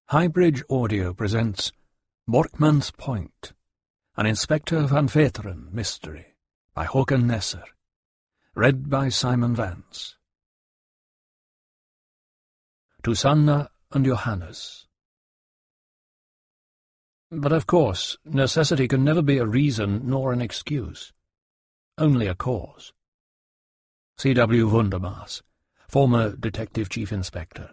Highbridge Audio presents Borkman's Point, an Inspector Van Veteren mystery by Håkan Nesser, read by Simon Vance. To Sanna and Johannes. But of course, necessity can never be a reason nor an excuse, only a cause. C.W. Wundermaas, former Detective Chief Inspector.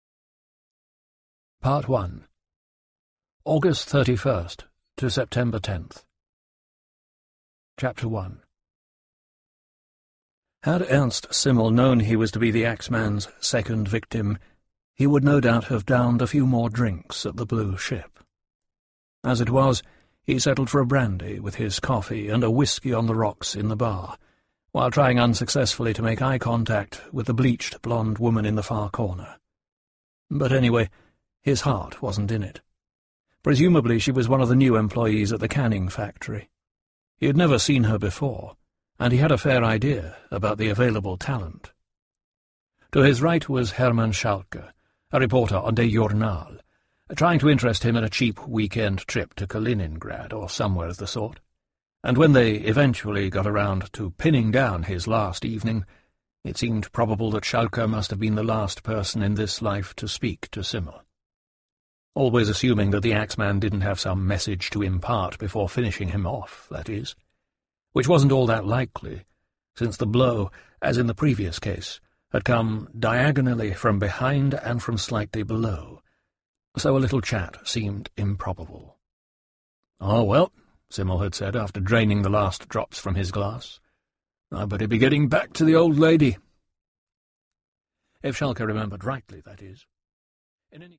Part 1. August 31st to September 10th. Chapter 1. Had Ernst Simmel known he was to be the Axeman's second victim, he would no doubt have downed a few more drinks at the Blue Ship. As it was, he settled for a brandy with his coffee and a whisky on the rocks in the bar, while trying unsuccessfully to make eye contact with the bleached blonde woman in the far corner. But anyway, his heart wasn't in it. Presumably she was one of the new employees at the canning factory. He had never seen her before, and he had a fair idea about the available talent. To his right was Hermann Schalke, a reporter on Der Journal, trying to interest him in a cheap weekend trip to Kaliningrad or somewhere of the sort. And when they eventually got around to pinning down his last evening, it seemed probable that Schalke must have been the last person in this life to speak to Simmel. Always assuming that the Axeman didn't have some message to impart before finishing him off, that is. Which wasn't all that likely, since the blow, as in the previous case, had come diagonally from behind and from slightly below, so a little chat seemed improbable. "Oh, well," Simmel had said after draining the last drops from his glass, "I better be getting back to the old lady." If Schalke remembered rightly, that is. In any